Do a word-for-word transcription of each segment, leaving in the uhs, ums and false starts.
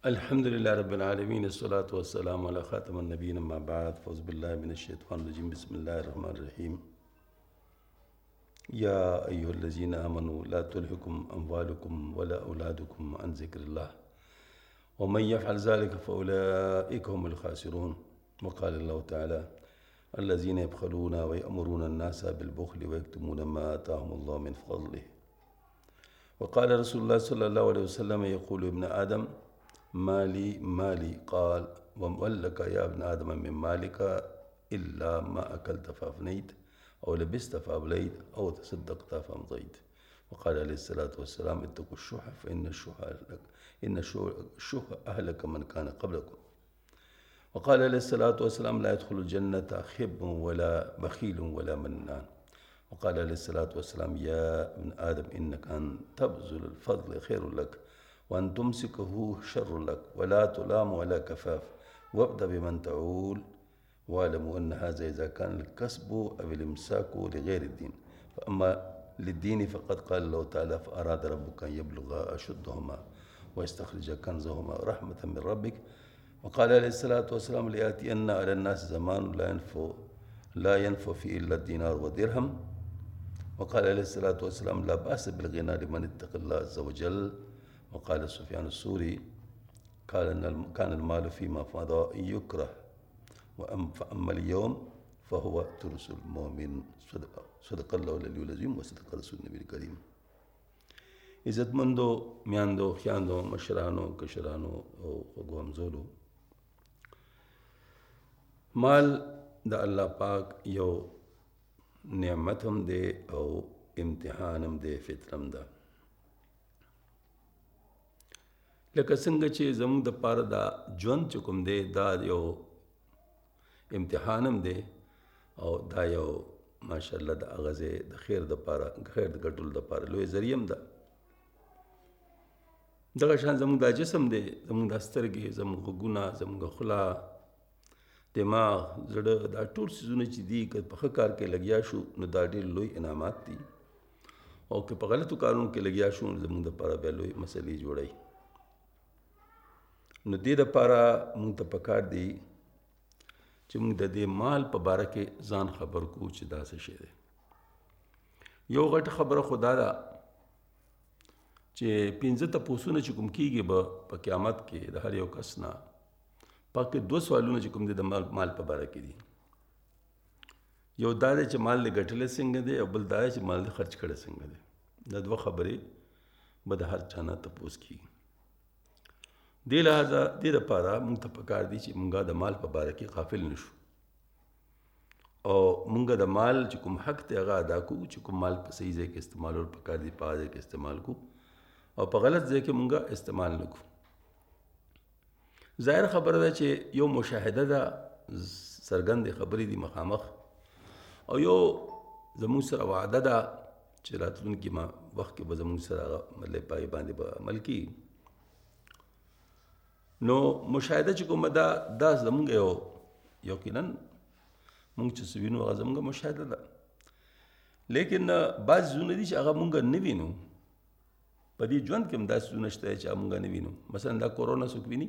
الحمد لله رب العالمين الصلاة والسلام على خاتم النبيين أما بعد فأعوذ بالله من الشيطان الرجيم بسم الله الرحمن الرحيم يا أيها الذين آمنوا لا تلهكم أموالكم ولا أولادكم عن ذكر الله ومن يفعل ذلك فأولئك هم الخاسرون. وقال الله تعالى الذين يبخلون ويأمرون الناس بالبخل ويكتمون ما آتاهم الله من فضله. وقال رسول الله صلى الله عليه وسلم يقول ابن آدم مالي مالي قال وملك يا ابن آدم من مالك إلا ما أكلت فأفنيت أو لبست فأبليت أو تصدقت فأمضيت. وقال عليه الصلاة والسلام اتقوا الشح فإن الشح أهلك إن الشح أهلك من كان قبلكم. وقال عليه الصلاة والسلام لا يدخل الجنة خب ولا بخيل ولا منان. وقال عليه الصلاة والسلام يا ابن آدم إنك أن تبذل الفضل خير لك وأن تمسكه شر لك ولا تلام ولا كفاف وابدأ بمن تعول واعلموا أن هذا إذا كان الكسب أو الإمساك لغير الدين. فأما للدين فقد قال الله تعالى فأراد ربك أن يبلغ أشدهما ويستخرج كنزهما رحمة من ربك. وقال عليه الصلاة والسلام ليأتين على الناس زمان لا ينفو لا ينفو فيه إلا الدينار والدرهم. وقال عليه الصلاة والسلام لا بأس بالغنى لمن اتقى الله عز وجل. وقال سفيان الثوري كان المال فيما فضى يكره فأما اليوم فهو ترس المؤمن. صدق, صدق الله العلي العظيم وصدق رسول النبي الكريم. عزت مندو میاندو خیاندو مشرانو کشرانو او غوامزولو مال د الله پاک یو نعمت هم دی او امتحان هم دی فطرم ده. لکه څنګه چې زموږ د پاره دا ژوند چې کوم دی دا یو امتحان هم دی او دا یو ماشاءالله د هغه ځای د خیر د پاره خیر د ګټلو د پاره لوی ذریعه هم ده. دغه شان زموږ دا جسم دی زموږ دا سترګې زموږ غوږونه زموږ خوله دماغ زړه دا ټول څیزونه چې دي که په ښه کار کې لګیا شو نو دا ډېر لوی انعامات دي او که په غلطو کارونو کې لګیا شو نو زموږ دپاره بیا لوی مسلې جوړوي. نو دې دپاره موږ ته پکار دی چې موږ د دې مال په باره کې ځان خبر کړو چې دا څه شی دی. یو غټه خبره خو دا ده چې پنځه تپوسونه چې کوم کېږي به په قیامت کې د هر یو کس نه پکې دوه سوالونه چې کوم دي د مال مال په باره کې دي. یو دا دی چې مال دې ګټلی څنګه دی او بل دا دی چې مال دې خرچ کړی څنګه دی. دا دوه خبرې به د هر چا نه تپوس کېږي. دې لحاظه دې دپاره موږ ته پکار دي چې موږ د مال په باره کې غافل نه شو او موږ د مال چې کوم حق دی هغه ادا کوو چې کوم مال په صحیح ځای کې استعمالول پکار دي په هغه ځای کې استعمال کوو او په غلط ځای کې موږ استعمال نه کوو. ظاهر خبره ده چې یو مشاهده ده څرګندې خبرې دي مخامخ او یو زموږ سره وعده ده چې راتلونکي ما وخت کې به زموږ سره هغه مطلب په هغې باندې به عمل کېږي. نو مشاهده چې کومه ده دا زموږ یو یقینا موږ چې څه وینو هغه زموږ مشاهده ده لیکن بعض څیزونه دي چې هغه موږ نه وینو. په دې ژوند کې هم داسې څیزونه شته چې هغه موږ نه وینو. مثلا دا کورونا څوک ویني؟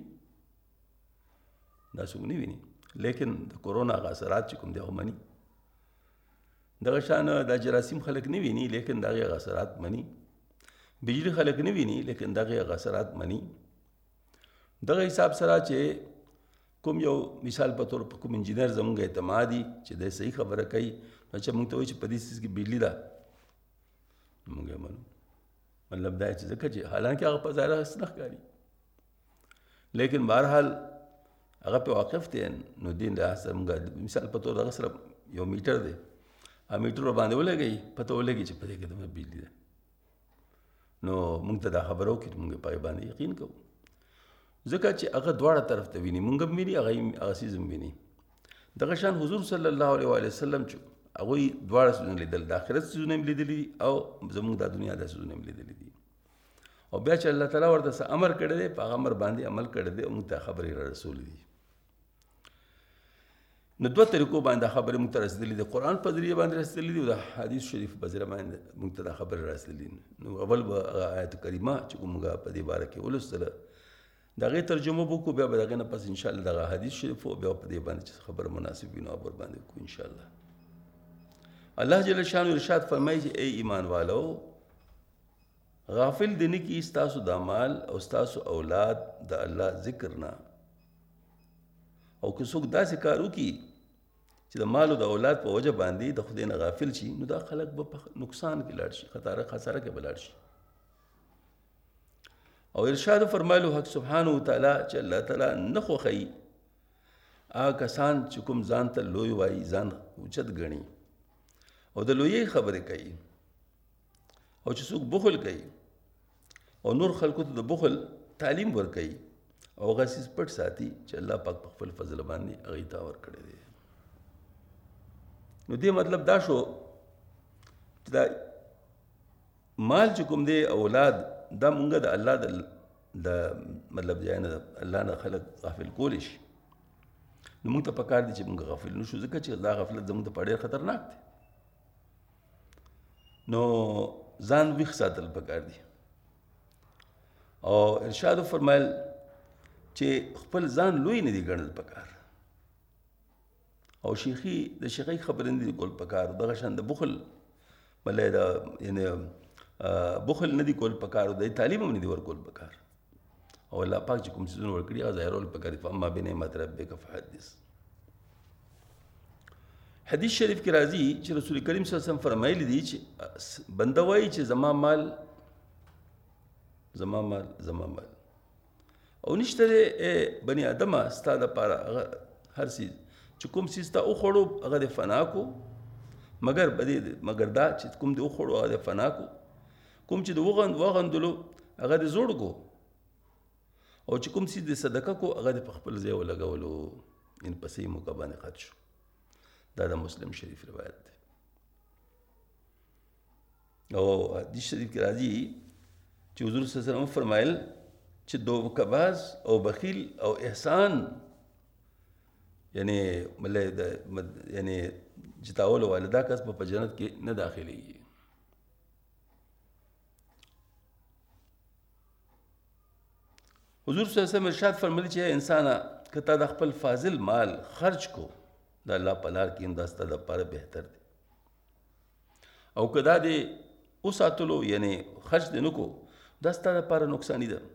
دا څوک نه ویني لیکن د کورونا هغه اثرات چې کوم دی هغه مني. دغه شان دا جراثیم خلک نه ویني لیکن د هغې هغه اثرات مني. بجلی خلک نه ویني لیکن د هغې هغه اثرات مني. دغه حساب سره چې کوم یو مثال په طور په کوم انجینر زموږ اعتمادي چې د صحیح خبره کوي نو چې موږ ته وایي چې په دې څیز کې بجلي ده موږ یې منو. مطلب دا چې ځکه چې حالانکه هغه په ظاهره هسې نه ښکاري لیکن بهرحال هغه پې واقف دی نو دې لحاظ سره موږ مثال په طور هغه سره یو میټر دی هغه میټر ورباندې ولګوي پته ولګي چې په دې کې دومره بجلي ده نو موږ ته دا خبره وکړي موږ په هغې باندې یقین کوو ځکه چې هغه دواړه طرف ته ویني موږ هم ویني هغه هغه څیز هم ویني. دغه شان حضور صلی الله علیه وسلم چې هغوی دواړه څیزونه لیدل د آخرت څیزونه هم لیدلي دي او زموږ دا دنیا دا څیزونه هم لیدلي دي او بیا چې الله تعالی ورته څه امر کړی دی په هغه امر باندې عمل کړی دی او موږ ته خبرې را رسولي دي. نو دوه طریقو باندې خبرې موږ ته رسېدلي دي. قرآن په ذریعه باندې رسېدلي دي او د حدیث شریف په ذریعه باندې موږ ته دا خبرې رسېدلي دي. نو اول به آیت کریمه چې کوم موږ په دې باره کې ولوستله د هغې ترجمه به وکړو، بیا به د هغې نه پس انشاءالله دغه حدیث شریف و بیا په دې باندې چې خبره مناسب وي نو ور باندې وکړو انشاءالله. الله جل شانو ارشاد فرمایي چې ای ایمان والو غافل دې نه کي ستاسو د مال او ستاسو اولاد د الله ذکر نه، او که څوک داسې کار وکړي چې د مال او د اولاد په وجه باندې د خدای نه غافل شي نو دا خلک به په نقصان کې لاړ شي، خطاره خساره کې به لاړ شي. او ارشاد فرمایلو حق سبحانه وتعالی چې الله تعالی نه خوښوي هغه کسان چې کوم ځان ته لوی وایي، ځان اوچت ګڼي او د لویۍ خبرې کوي، او چې څوک بخل کوي او نور خلکو ته د بخل تعلیم ورکوي او هغه څیز پټ ساتي چې الله پاک په خپل فضل باندې هغې ته ورکړی دی. نو دې مطلب دا شو چې دا مال چې کوم دی اولاد دا مونږ د الله د د مطلب دی نه الله نه خلق غافل کولی شي، نو مونږ ته پکار دي چې مونږ غافل نشو، ځکه چې دا غفلت زموږ ته ډېر خطرناک دی. نو ځان ویښ ساتل پکار دي. او ارشاد فرمایل چې خپل ځان لوی نه دي ګڼل پکار، او شیخي د شیخۍ خبرې نه دي کول پکار، دغه شان د بخل بلې د یعنې بخل نه دي کول پکار، د تعلیم هم نه دي ورکول پکار. او الله پاک چې کوم څیزونه ورکړي هغه ظاهرول پکار دي. فاما بنعمت ربک فحدث. حدیث شریف کې راځي چې رسول کریم صلی الله علیه وسلم فرمایلی دي چې بنده وایي چې زما مال زما مال زما مال او نشته دی بني ادمه ستا دپاره هر څیز چې کوم څیز ته وخوړو هغه دې فنا کو، مګر بدې مګر دا چې کوم دې وخوړو هغه دې فنا کو، کوم چې د وغندلو هغه دې زوړ کو، او چې کوم څیز دې صدقه کو هغه دې په خپل ځای ولګولو، ان په صحیح موقع باندې خرج شو. دا د مسلم شریف روایت دی. او حدیث شریف کې راځي چې حضور صلی الله علیه وسلم فرمایل چې دوکباز او بخیل او احسان یعنی مله د یعنی جتاول والدا کس په جنت کې نه داخليږي. حضور صلی الله علیه وسلم ارشاد فرمایي چې انسان کته د خپل فاضل مال خرج کو د الله په لار کې انداسته د لپاره بهتر دی، او کدا دې وساتلو یعنی خرج دې نه کو دا ستا لپاره نقصانی ده.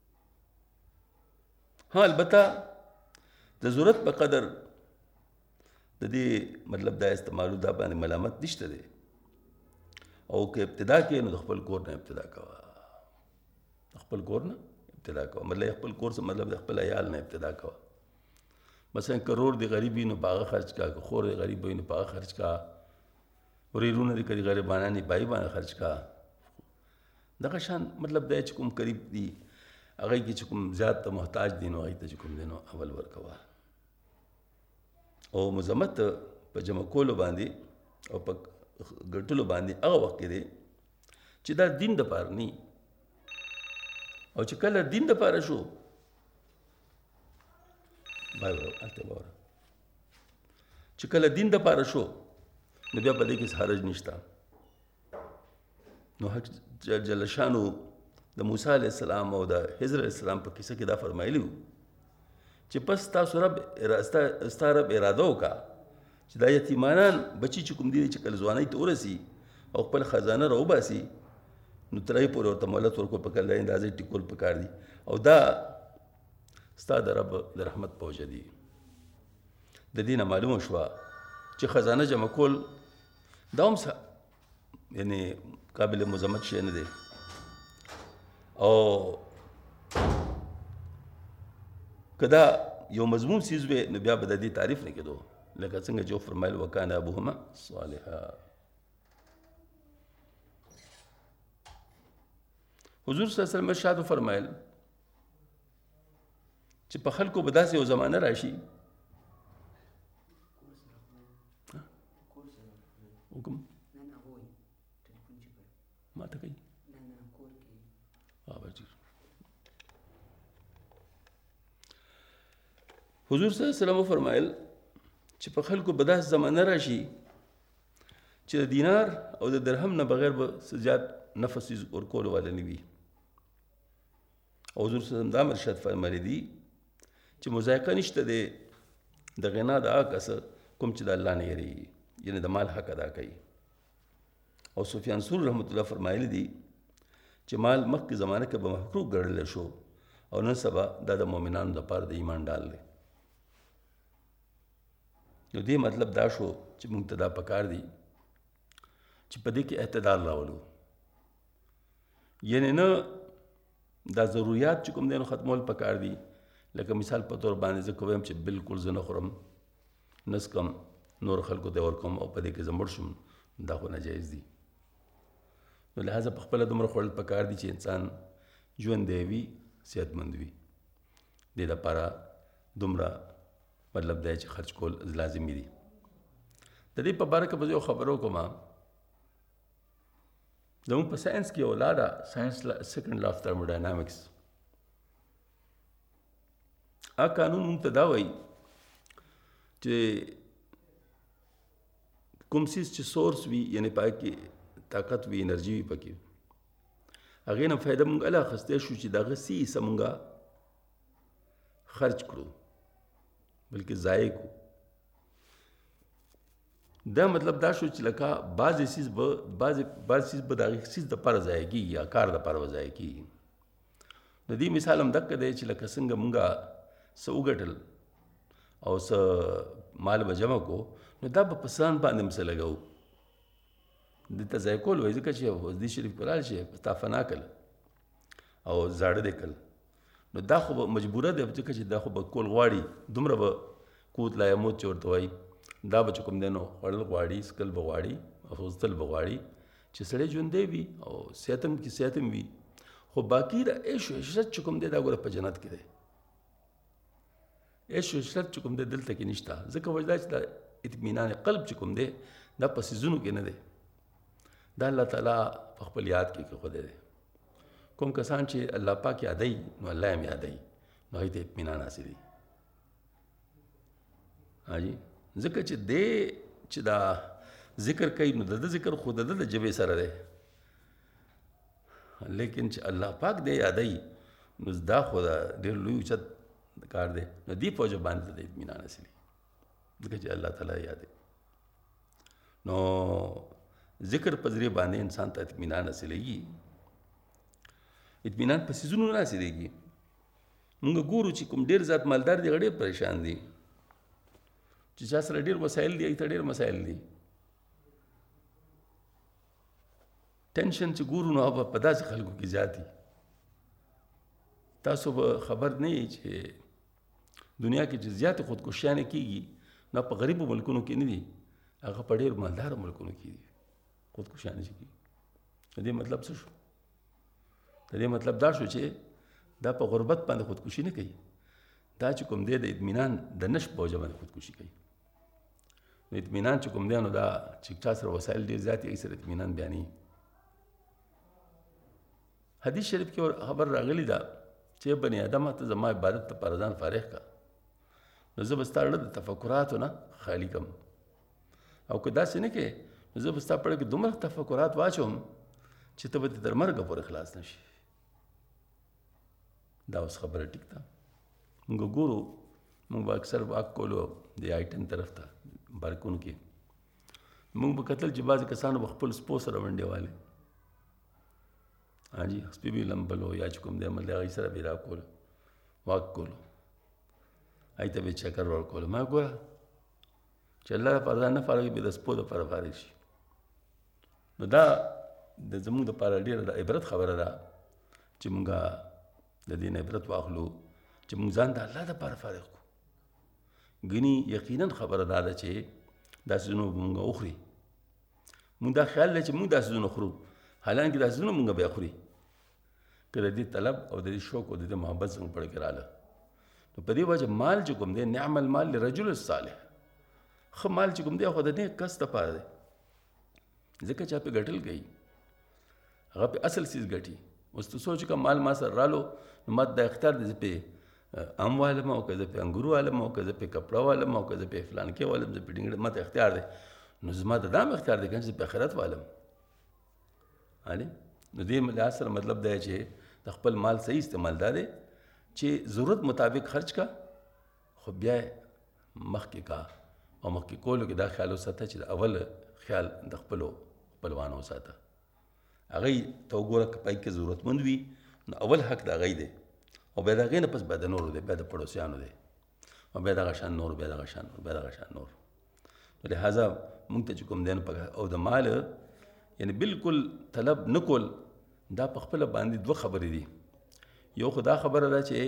ها البته د ضرورت په قدر د دې مطلب دا استعمالو دا باندې ملامت نشته دی، او که ابتدا کې نو د خپل کور نه ابتدا کوه، خپل کور نه ابتدا کوه، مطلب خپل کور څه مطلب د خپل عیال نه ابتدا کوه. مثلا کرور دی غریب وي نو په هغه خرچ کا، که خور دی غریب وي نو په هغه خرچ کا، ورېرونه دی که غریبانان دي په هغې باندې خرچ کا. دغه شان مطلب دا چې کوم قریب دي هغې کې چې کوم زیات ته محتاج دي نو هغې ته چې کوم دی نو اول ورکوه. او مذمت په جمع کولو باندې او په ګټلو باندې هغه وخت کې دی چې دا دین دپاره نه، او چې کله دین دپاره شو بای الته وره چې کله دین دپاره شو نو بیا په دې کې حرج نشته. نو حق جل شانو د موسی علیه السلام او د خضر علیه السلام په کیسه کې دا فرمایلی و چې پس تاسو رب ستا رب اراده وکړه چې دا یتیمانان بچي چې کوم دي چې کله ځوانۍ ته ورسي او خپل خزانه راوباسي نو تر هغې پورې ورته مهلت ورکول پکار دی، اندازې ټیکول پکار دي، او دا ستا د رب د رحمت په وجه دي. د دې نه معلومه شوه چې خزانه جمع کول دا هم یعنې قابل مذمت شی نه دی. او که دا یو مضمون څیز وی نو بیا به د دې تعریف نه کېدو، لکه څنګه چې فرمایل وکانه ابوهما صالحا. حضور صلی الله علیه وسلم ارشاد فرمایل چې په خلکو به داسې یو زمانه راشي حکم ما ته کوي حضور صلی الله علیه وسلم فرمایل چې په خلکو به داسې زمانه راشي چې د دینار او د درهم نه بغیر به څه زیات نفس ورکولو والا نه وي، او حضور صلی الله علیه وسلم دا مرشد فرمایلی دي چې مذایقه نشته دی د غنا د هغه کس کوم چې د الله نه یریږي، یعنی د مال حق ادا کوي. او سفیان ثوری رحمت الله فرمایلی دي چې مال مخکې زمانه کې به محکوم ګڼل شو او نن سبا دا د مؤمنانو لپاره د ایمان ډال دی. نو دې مطلب دا شو چې موږ ته دا پکار دي چې په دې کې اعتدال راولو، یعنی نه دا ضروریات چې کوم دی نو ختمول پکار دي. لکه مثال په طور باندې زه کوم چې بالکل زه نه خورم، نسکم، نور خلکو ته ورکوم او په دې کې زه مړ شم، دا خو ناجایز دي. نو لہذا په خپله دومره خوړل پکار دي چې انسان ژوندی وي، صحتمند وي. دې دپاره دومره مطلب دی چې خرچ کول لازمي دي. د دې په باره کې به زه یو خبره وکړم. زموږ په ساینس کې یو لا ده، ساینس سیکنډ لا اف تھرموډاینامکس. هغه قانون موږ ته دا وایي چې کوم څیز چې سورس وي، یعنې په هغه کې طاقت وي، انرژي وي پکې، هغې نه فایده موږ هله اخیستی شو چې د هغه څه حصه موږ خرچ کړو، بلکې ضایع کړو. دا مطلب دا شو چې لکه بعضې څیز به بعضې بعض څیز به د هغې څیز دپاره ضایع کېږي یا کار دپاره به ضایع کېږي. د دې مثال هم دقه دی چې لکه څنګه موږ څه وګټل او څه مال به جمع کړو، نو دا به په ځان باندې هم څه لګوو. دې ته ضایع کول وایي، ځکه چې حضرت شریف کې لاړ شي تا فنا کړل او زاړه دې کړل، نو دا خو به مجبوره دی، ځکه چې دا خو به کول غواړي. دومره به قوت لا یموت چې ورته وایي، دا به چې کوم دی نو خوړل غواړي، څکل به غواړي، اخیستل به غواړي چې سړی ژوندی وي او صحت هم کې صحت هم وي. خو باقي د عیش و عشرت چې کوم دی دا ګوره په جنت کې دی. عیش و عشرت چې کوم دی دلته کې نشته، ځکه وجه دا چې دا اطمینان قلب چې کوم دی دا په څیزونو کې نه دی، دا الله تعالی په خپل یاد کې ایښودی دی. کوم کسان چې الله پاک یادوي نو الله هم یادوي، نو هغوی ته اطمینان حاصلوي. حاجي ځکه چې دی چې دا ذکر کوي نو د ده ذکر خو د ده د ژبې سره دی، لیکن چې الله پاک دی یادوي نو دا خو دا ډېر لوی اوچت کار دی. نو دې په وجه باندې د اطمینان حاصلوي، ځکه چې الله تعالی یادوي. نو ذکر په ذریعه باندې انسان ته اطمینان حاصلېږي. اطمینان په څیزونو نه حاصلېږي. موږ ګورو چې کوم ډېر زیات مالدار دي هغه ډېر پریشان دي، چې چا سره ډېر وسایل دي هغې ته ډېر مسایل دي. ټینشن چې ګورو نو هغه په داسې خلکو کې زیات دي. تاسو به خبر نه یئ چې دنیا کې چې زیاتې خودکشیانې کېږي نو په غریبو ملکونو کې نه دي، هغه په ډېر مالدارو ملکونو کې دي خودکشیانې چې کېږي. د دې مطلب څه شو؟ د دې مطلب دا شو چې دا په غربت باندې خودکشي نه کوي، دا چې کوم دی د اطمینان د نشت په وجه باندې خودکشي کوي. نو اطمینان چې کوم دی نو دا چې چا سره وسایل ډېر زیات دي هغې سره اطمینان بیانوي. حدیث شریف کې خبر راغلی ده چې بني آدمه ته زما عبادت لپاره ځان فارغ کړه، نو زه به ستا زړه د تفکراتو نه خالي کړم. او که داسې نه کوې نو زه به ستا په زړه کې دومره تفکرات واچوم چې ته به تر مرګه پورې خلاص نه شي. دا اوس خبره ټیک ده. موږ ګورو، موږ به اکثر واک کولو د آی ټین طرف ته بارکونو کې، موږ به کتل چې بعضې کسانو به خپل سپو سره منډې والې، حاجي سپي به لمبلو یا چې کوم دی عمل دی هغې سره به یې راکولو، واک کولو، هغې ته به یې چکر ورکولو. ما ګوره چې الله دپاره ځان نه فارغ وي، د سپو دپاره فارغ شي. نو دا د زموږ دپاره ډېره د عبرت خبره ده چې موږ د دې نه عبرت واخلو چې موږ ځان د الله دپاره فارغ کړو. ګنې یقینا خبره دا ده چې دا څیزونه به موږ وخوري. موږ دا خیال دی چې موږ دا څیزونه خورو، حالانکې دا څیزونه موږ بیا خوري که د دې طلب او د دې شوق او د دې محبت زموږ په زړه کې راغله. نو په دې وجه مال چې کوم دی، نعم المال لرجل الصالح، ښه مال چې کوم دی خو د نیک کس دپاره دی، ځکه چې هغه پې ګټل کوي، هغه پې اصل څیز ګټي. اوس ته سوچ که مال ما سره رالو نو ما ته دا اختیار دی زه پې ام والم او که زه پې انګور والم او که زه پې کپړه والم او که زه پې فلانکې والم، زه پې ډنګړه، ما ته اختیار دی. نو زما ته دا هم اختیار دی که زه پې آخرت والم. هلې نو دې لحاظ سره مطلب دی چې د خپل مال صحیح استعمال دا دی چې ضرورت مطابق خرچ کا، خو بیا مخکې کا او مخکې کولو کې دا خیال وساته چې د اول خیال د خپلو خپلوانو وساته. هغوی ته وګوره که پای کې ضرورتمند وي نو اول حق د هغوی دی او بیا د هغې نه پس بیا د نورو دی، بیا د پړوسیانو دی او بیا دغه شان نور، بیا دغه شان نور، بیا دغه شان نور. نو لهذا موږ ته چې کوم دی نو او د مال یعنی بالکل طلب نه کول دا په خپله باندې دوه خبرې دي. یو خو دا خبره ده چې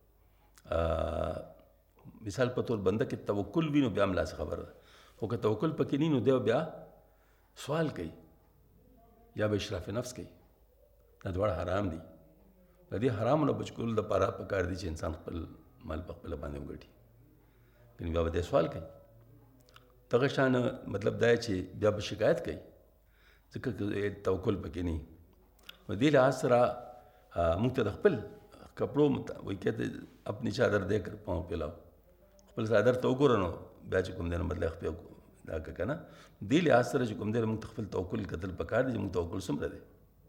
مثال په طور بنده کې توکل وي نو بیا هم لاس خبره ده، خو که توکل پکې نه نو دی بیا سوال کوي یا به اشراف نفس کوي. دا دواړه حرام دي. د دې حرامو نه بچ کولو دپاره پکار دي چې انسان خپل مال په خپله باندې وګټي، کنې بیا به دی سوال کوي. دغه شان مطلب دا چې بیا به شکایت کوي ځکه که توکل پکې نه وي. نو دې لحاظ سره موږ ته د خپل کپړو وایي کہتے اپنی چادر دے کر پاؤں پلاؤ، خپل چادر ته وګوره نو بیا چې کوم دی نو مطلب خپل دا که که نه دې لحاظ سره چې کوم دی موږ ته خپل توکل کتل پکار دی چې موږ توکل څومره دی.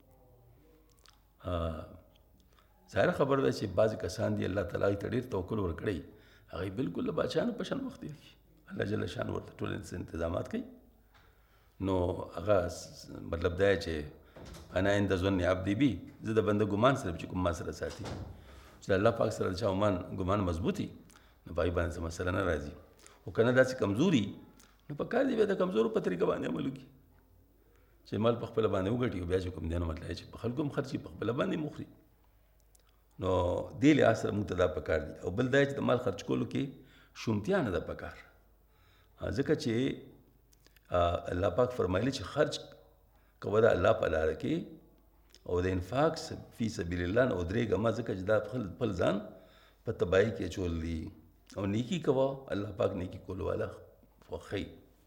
ظاهره خبره ده چې بعضې کسان دي الله تعالی ته ډېر توکل ورکړی، هغوی بالکل د بادشاهانو په شان وخت تېر کړي، الله جل شان ورته ټول انتظامات کوي. نو هغه مطلب دا چې انا عند ظن عبدي بي، زه د بنده ګمان سره چې کوم ما سره ساتي، چې الله پاک سره د چا ګمان مضبوطي نو په هغې باندې څه مسله نه راځي. خو که نه داسې کمزوري نو په کار دی بیا د کمزورو په طریقه باندې عمل وکړي چې مال په خپله باندې وګټي او بیا چې کوم دی نو مطلب چې په خلکو هم خرچي په خپله باندې مخري. نو دې لحاظ سره موږ ته دا پکار دي. او بل دا چې د مال خرچ کولو کې شومتیا نه ده پکار، ځکه چې الله پاک فرمایلی چې خرچ کوه د الله په لاره کې او د انفاق فی سبیل الله نه ودرېږه مه، ځکه چې دا خپل ځان په تباهي کې اچول دي. او نیکي کوه، الله پاک نیکي کولو والا خوښوي.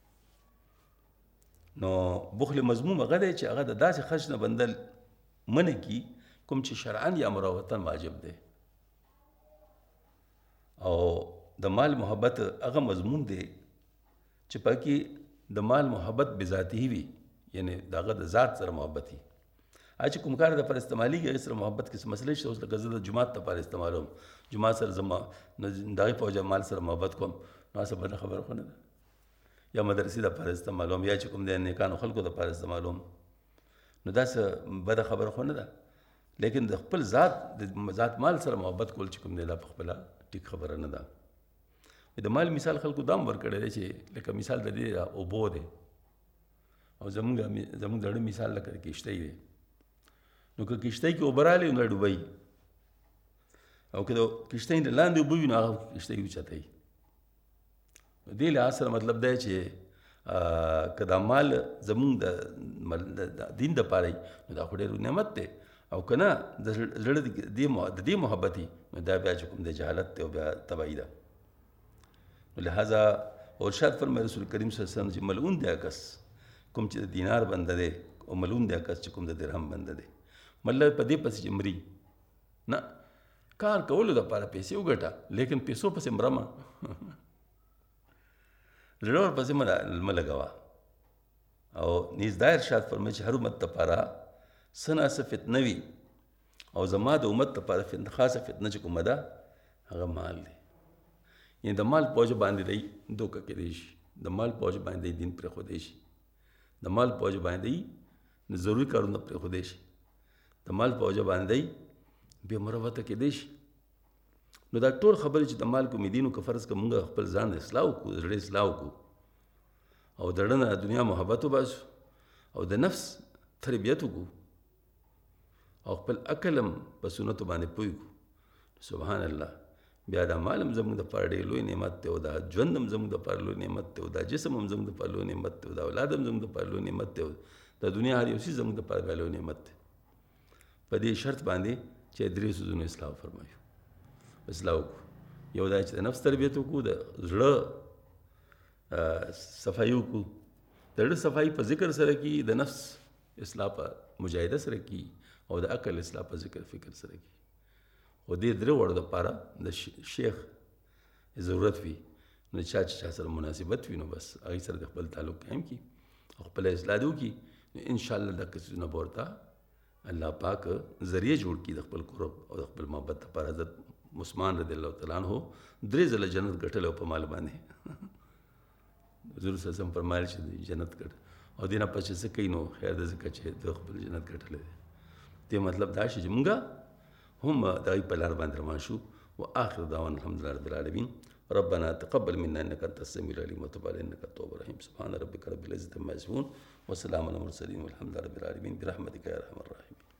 نو بخل مضموم هغه دی چې هغه د داسې خرچ نه بنده منع کي کوم چې شرعاً یا مروتاً واجب دی. او د مال محبت هغه مضمون دی چې پکې د مال محبت بذاتی وي، یعنی دغه د ذات سره محبت وي. هغه چې کوم کار دپاره استعمالېږي هغې سره محبت کې څه مسلې شته. اوس لکه زه د جومات دپاره استعمالوم، جومات سره زما نو د هغې په وجه مال سره محبت کوم، نو هسه بده خبره خو نه ده. یا مدرسې دپاره استعمالوم یا چې کوم دی نیکانو خلکو دپاره استعمالوم، نو دا څه بده خبره خو نه ده. لیکن د خپل ذات د ذات مال سره محبت کول چې کوم دی دا په خپله ټیک خبره نه ده. د مال مثال خلکو دام ورکړی دی چې لکه مثال د دې اوبو دی او زمونږ زمونږ د اړه مثال لکه کښتۍ دی. نو که کښتۍ کې اوبه راغلې نو ډوبوي، او که د کښتۍ نه لاندې اوبه وي نو هغه کښتۍ اوچتوي. نو دې لحاظ سره مطلب دی چې که دا مال زمونږ د دین دپاره وي نو دا خو ډېر نعمت دی، او که نه د زړه د دې محبت وي نو دا بیا چې کوم دی جهالت دی او بیا تباهي ده. نو لہذا اور ارشاد فرمایي رسول کریم صلی الله علیه وسلم چې ملعون دی کس کوم چې د دینار بنده دی او ملعون دی کس چې کوم د درهم بنده دی. مطلب په دې پسې چې مري نه، کار کولو دپاره پیسې وګټه لیکن پیسو پسې مره مه زړه ورپسې مه لګوه. او نیز دا ارشاد فرمایي چې هر امت دپاره څه ناڅه فتنه وي، او زما د امت دپاره خاصه فتنه چې کومه ده هغه مال دی. یعنی د مال په وجه باندې دی دوکه کېدی شي، د مال په وجه باندې دی دین پرېښودی شي، د مال په وجه باندې دی ضروري کارونه پرېښودی شي، د مال په وجه باندې دی بې مروته کېدی شي. نو دا ټول خبرې چې د مال کومې دي نو که فرض که مونږ خپل ځان اصلاح وکړو، د زړه اصلاح وکړو او د زړه نه دنیا محبت وباسو او د نفس تربیت وکړو او خپل عقل هم په سنتو باندې پوه کړو، سبحان الله، بیا دا مال هم زموږ دپاره ډېر لوی نعمت دی او دا ژوند هم زموږ دپاره لوی نعمت دی او دا جسم هم زموږ دپاره لوی نعمت دی او دا اولاد هم زموږ دپاره لوی نعمت دی او دا دنیا هر یو څیز زموږ دپاره بیا لوی نعمت دی. په دې شرط باندې چې درې څیزونو اصلاح فرمایو، اصلاح وکړو. یو دا چې د نفس تربیت وکړو، د زړه صفایي وکړو. د زړه صفایي په ذکر سره کي، د نفس اصلاح په مجاهده سره کي او د عقل اصلاح په ذکر فکر سره کي. او دې درې وړو دپاره د شیخ ضرورت وي. نو چا چې چا سره مناسبت وي نو بس هغې سره د خپل تعلق قایم کړي او خپله اصلاح دې وکړي، نو انشاءالله دا څیزونه به ورته الله پاک ذریعہ جوړ کړي د خپل قرب او د خپل محبت لپاره. حضرت عثمان رضی الله تعالی عنہ درې ځله جنت ګټلی او په مال باندې. حضور صلی الله علیه وسلم فرمایل چې جنت ګټ او دې نه پس چې څه کوي نو خیر ده ځکه چې د خپل جنت ګټلی دی. دې مطلب دا شي چې مونږ هم د هغوی په لار باندې روان شو. وآخر دعوانا الحمد لله رب العالمين. ربنا تقبل منا انك انت السميع العليم وتب علينا انك التواب الرحيم. سبحان ربك رب العزة عما يصفون وسلام على المرسلين والحمد لله رب العالمين برحمتك يا ارحم الراحمين.